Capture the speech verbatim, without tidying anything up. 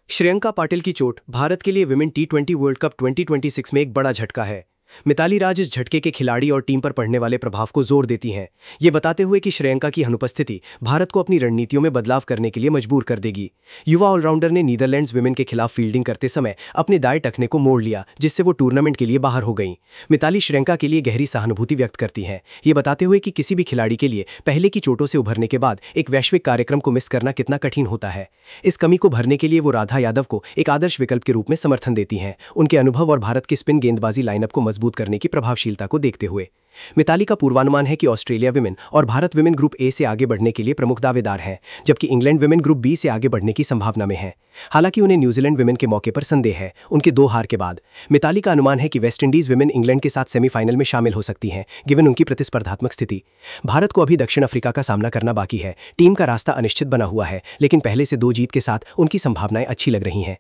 श्रेयंका पाटिल की चोट भारत के लिए women T twenty world cup twenty twenty six में एक बड़ा झटका है। मिताली राज इस झटके के खिलाड़ी और टीम पर पड़ने वाले प्रभाव को जोर देती हैं, ये बताते हुए कि श्रेयंका की अनुपस्थिति भारत को अपनी रणनीतियों में बदलाव करने के लिए मजबूर कर देगी। युवा ऑलराउंडर ने नीदरलैंड्स विमेन के खिलाफ फील्डिंग करते समय अपने दाएं टखने को मोड़ लिया, जिससे वो टूर्नामेंट के लिए बाहर हो गईं। मिताली श्रेयंका के लिए गहरी सहानुभूति व्यक्त करती हैं, ये बताते हुए कि किसी भी खिलाड़ी के लिए पहले की चोटों से उभरने के बाद एक वैश्विक कार्यक्रम को मिस करना कितना कठिन होता है। इस कमी को भरने के लिए वो राधा यादव को एक आदर्श विकल्प के रूप में समर्थन देती हैं, उनके अनुभव और भारत की स्पिन गेंदबाजी लाइनअप को मजबूत करने की प्रभावशीलता को देखते हुए। मिताली का पूर्वानुमान है कि ऑस्ट्रेलिया विमेन और भारत विमेन ग्रुप ए से आगे बढ़ने के लिए प्रमुख दावेदार हैं, जबकि इंग्लैंड विमेन ग्रुप बी से आगे बढ़ने की संभावना में है। हालांकि उन्हें न्यूजीलैंड विमेन के मौके पर संदेह है, उनके दो हार के बाद। मिताली का अनुमान है कि वेस्टइंडीज विमेन इंग्लैंड के साथ सेमीफाइनल में शामिल हो सकती हैं, गिवन उनकी प्रतिस्पर्धात्मक स्थिति। भारत को अभी दक्षिण अफ्रीका का सामना करना बाकी है। टीम का रास्ता अनिश्चित बना हुआ है, लेकिन पहले से दो जीत के साथ उनकी संभावनाएं अच्छी लग रही हैं।